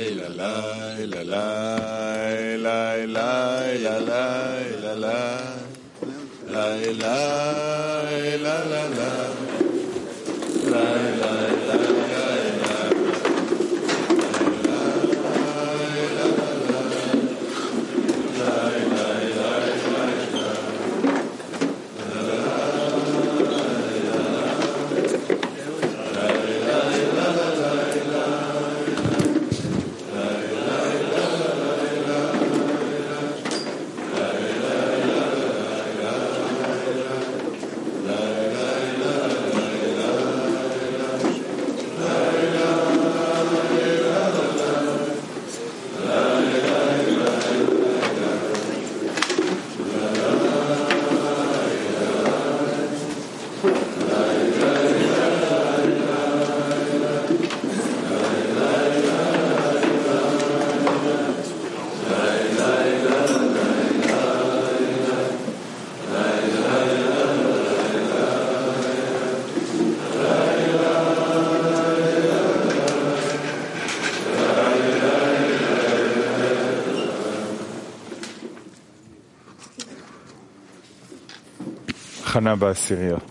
הכנה בעשיריות.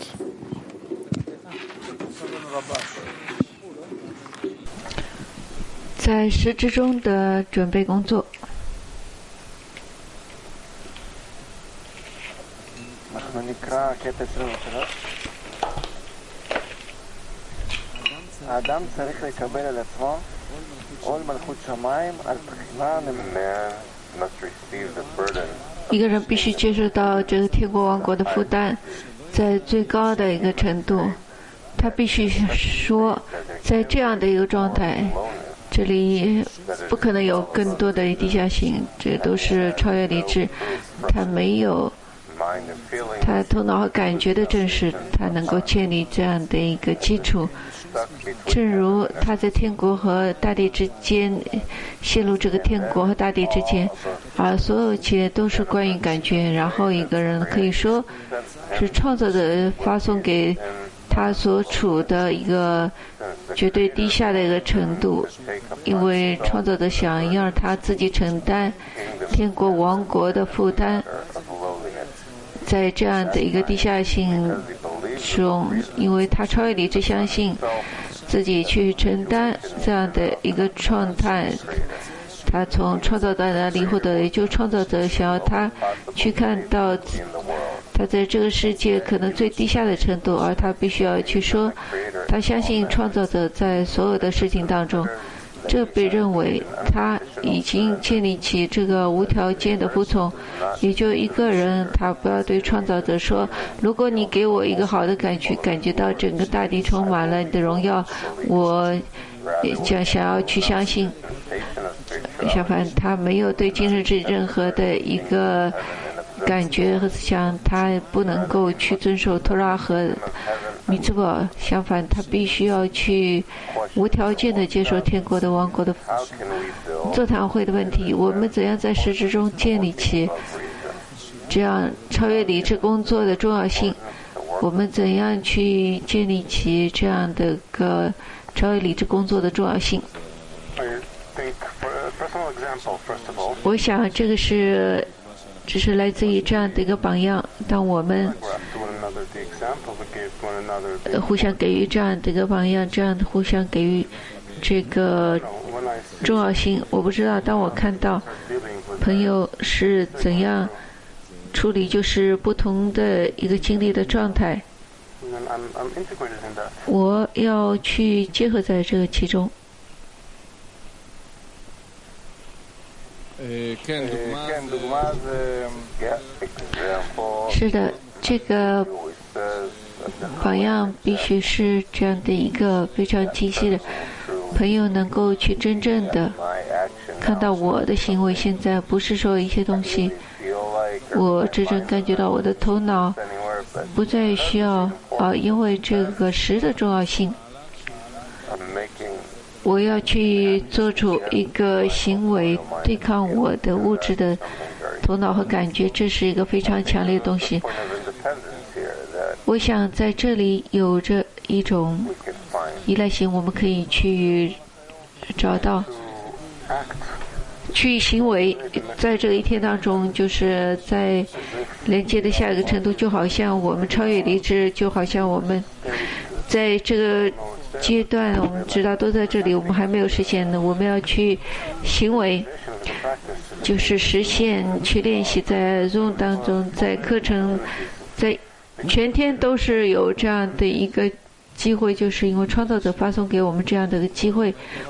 在实质中的准备工作。 האדם צריך לקבל על עצמו עול מלכות שמיים על בחינה 一个人必须接受到这个天国王国的负担，在最高的一个程度，他必须说，在这样的一个状态，这里不可能有更多的地下性，这都是超越理智，他没有他头脑和感觉的证实，他能够建立这样的一个基础。正如他在天国和大地之间陷入这个天国和大地之间，而所有一切都是关于感觉。然后一个人可以说是创造者发送给他所处的一个绝对低下的一个程度，因为创造者想要他自己承担天国王国的负担。在这样的一个低下性中，因为他超越理智，相信自己去承担这样的一个状态，他从创造者那里获得，也就创造者想要他去看到他在这个世界可能最低下的程度，而他必须要去说，他相信创造者在所有的事情当中。这被认为他已经建立起这个无条件的服从，也就一个人，他不要对创造者说，如果你给我一个好的感觉到整个大地充满了你的荣耀，我想要去相信。相反，他没有对精神是任何的一个感觉和思想，他不能够去遵守托拉和米兹瓦，相反，他必须要去无条件的接受天国的王国的座谈会的问题。我们怎样在实质中建立起这样超越理智工作的重要性？我们怎样去建立起这样的个超越理智工作的重要性？我想这个只是来自于这样的一个榜样。当我们互相给予这样的一个榜样，这样互相给予这个重要性，我不知道当我看到朋友是怎样处理就是不同的一个经历的状态，我要去结合在这个其中。是的，这个榜样必须是这样的一个非常清晰的朋友，能够去真正的看到我的行为。现在不是说一些东西，我真正感觉到我的头脑不再需要因为这个实的重要性，我要去做出一个行为对抗我的物质的头脑和感觉，这是一个非常强烈的东西。我想在这里有着一种依赖性，我们可以去找到去行为，在这一天当中，就是在连接的下一个程度，就好像我们超越理智，就好像我们在这个阶段，我们知道都在这里，我们还没有实现呢，我们要去行为，就是实现，去练习，在 Zoom 当中，在课程，在全天都是有这样的一个机会，就是因为创造者发送给我们这样的一个机会。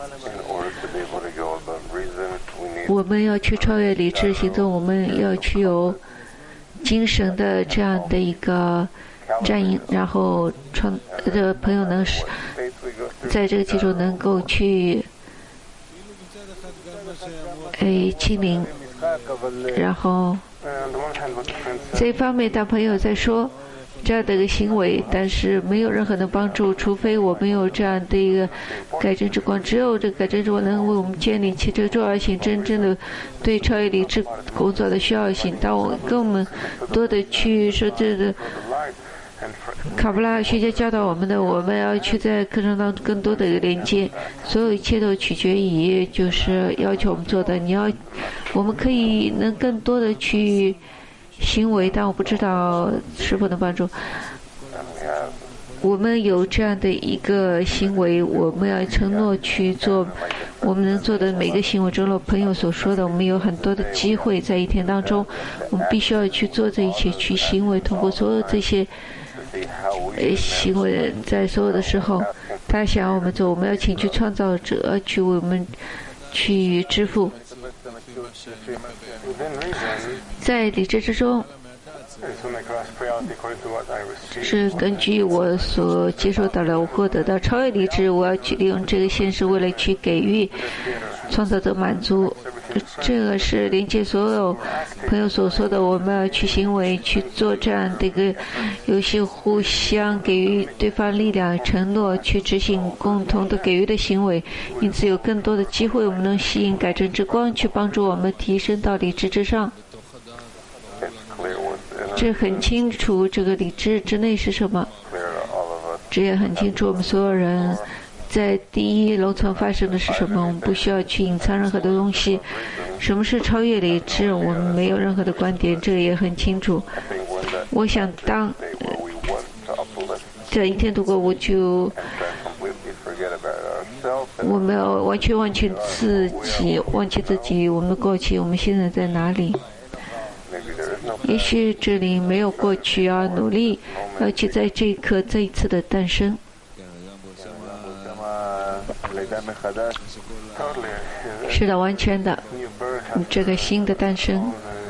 我们要去超越理智行动，我们要去有精神的这样的一个战役，然后的朋友能在这个基础能够去清零，然后这一方面大朋友在说这样的一个行为，但是没有任何的帮助，除非我们有这样的一个改正之光，只有这个改正之光能为我们建立起这个重要性，真正的对超越理智工作的需要性。当我跟我们多的去说这个卡布拉学家教导我们的，我们要去在课程当中更多的连接，所有一切都取决于就是要求我们做的。我们可以能更多的去行为，但我不知道是否能帮助。我们有这样的一个行为，我们要承诺去做我们能做的每个行为。正如朋友所说的，我们有很多的机会在一天当中，我们必须要去做这一切，去行为，通过所有这些行为，在所有的时候，他想要我们做，我们要请去创造者去为我们去支付。在理智之中，是根据我所接受到的，我获得到超越理智，我要去利用这个现实，为了去给予创造者满足。这个是连接所有朋友所说的，我们要去行为，去做这样的一个游戏，互相给予对方力量、承诺，去执行共同的给予的行为。因此，有更多的机会，我们能吸引改正之光，去帮助我们提升到理智之上。这很清楚，这个理智之内是什么？这也很清楚，我们所有人在第一楼层发生的是什么？我们不需要去隐藏任何的东西。什么是超越理智？我们没有任何的观点，这个也很清楚。我想当这一天度过，我们要完全忘记自己，我们的过去，我们现在在哪里？也许这里没有过去，要努力，要去在这一刻再一次的诞生。是的，完全的，这个新的诞生。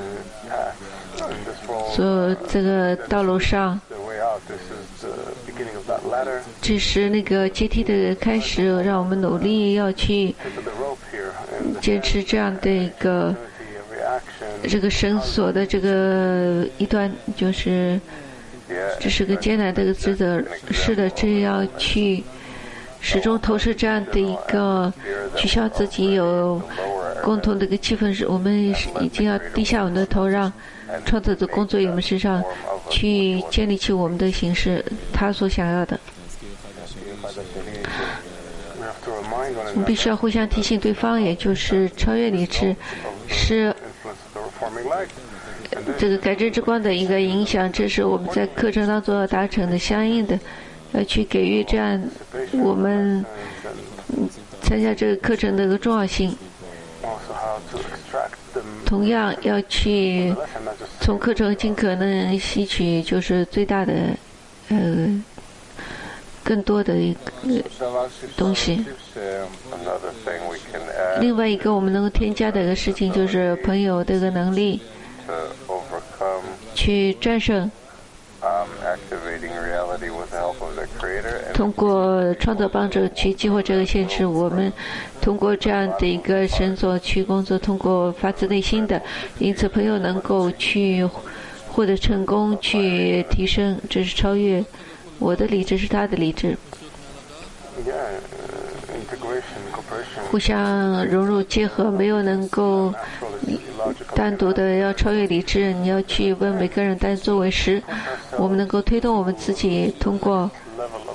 所有这个道路上，这是那个阶梯的开始，让我们努力要去坚持这样的一个这个绳索的这个一端，就是这是个艰难的一个职责。是的，这要去始终投射这样的一个取消自己有共同的一个气氛，是我们已经要低下我们的头，让创造者工作于我们身上，去建立起我们的形式，他所想要的。我们必须要互相提醒对方，也就是超越理智是这个改正之光的一个影响，这是我们在课程当中要达成的，相应的要去给予这样我们参加这个课程的一个重要性。同样要去从课程尽可能吸取就是最大的更多的一个东西。另外一个我们能够添加的一个事情，就是朋友的一个能力去战胜，通过创造帮助去激活这个现实。我们通过这样的一个绳索去工作，通过发自内心的，因此朋友能够去获得成功，去提升，这是超越我的理智是他的理智。互相融入结合，没有能够单独的要超越理智，你要去问每个人单作为实，我们能够推动我们自己通过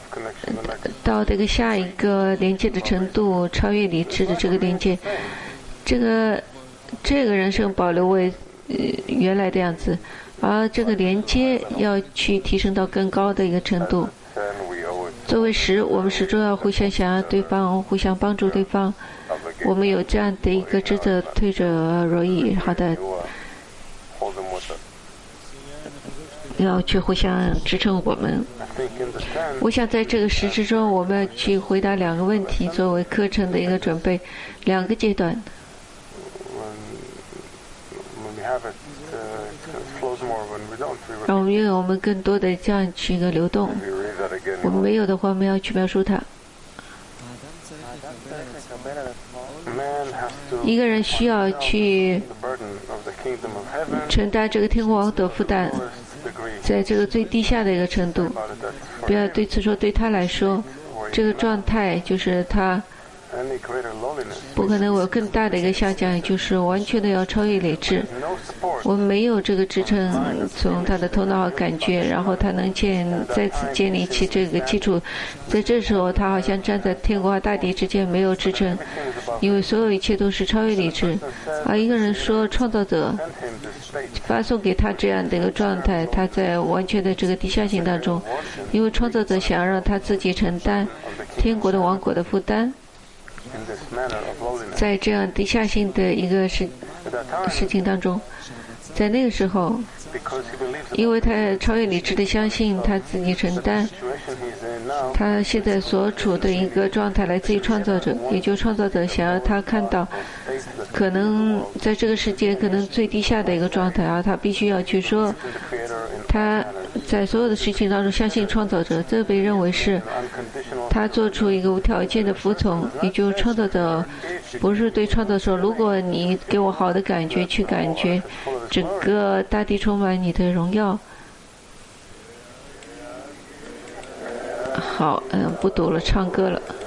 到这个下一个连接的程度，超越理智的这个连接。 这个人生保留为原来的样子，而这个连接要去提升到更高的一个程度。作为10，我们始终要互相想要对方，互相帮助对方。我们有这样的一个职责，推着轮椅，好的，要去互相支撑我们。我想在这个10之中，我们要去回答2个问题，作为课程的一个准备，2个阶段。让我们拥有我们更多的这样去一个流动。我们没有的话，我们要去描述它。一个人需要去承担这个天国王的负担，在这个最低下的一个程度。不要对此说，对他来说，这个状态就是他不可能有更大的一个下降，也就是完全的要超越理智。我们没有这个支撑，从他的头脑和感觉，然后他能再次建立起这个基础。在这时候，他好像站在天国和大地之间，没有支撑，因为所有一切都是超越理智。而一个人说，创造者发送给他这样的一个状态，他在完全的这个低下性当中，因为创造者想让他自己承担天国的王国的负担。在这样低下性的一个事情当中，在那个时候，因为他超越理智的相信他自己承担，他现在所处的一个状态来自于创造者，也就是创造者想要他看到可能在这个世界可能最低下的一个状态，而他必须要去说他在所有的事情当中相信创造者，这被认为是他做出一个无条件的服从，也就是创造者不是对创造者说，如果你给我好的感觉，去感觉整个大地充满你的荣耀。好，不读了，唱歌了。